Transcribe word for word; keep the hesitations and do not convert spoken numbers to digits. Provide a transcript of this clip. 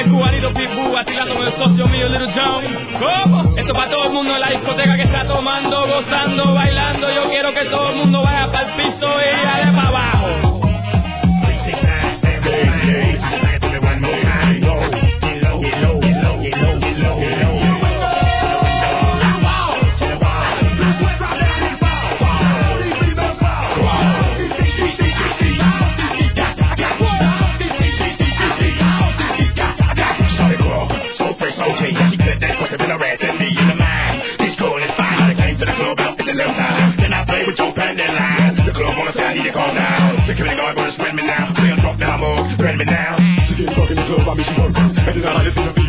el cubanito Pitbull, vacilando con el socio mío Little John. ¿Cómo? Esto para todo el mundo en la discoteca que está tomando, gozando, bailando. Yo quiero que todo el mundo vaya para el piso y dale para abajo. Security guard gonna spread me now. They don't talk now, more. Spread me now. She get fucking the club, I mean she work. And then I just see the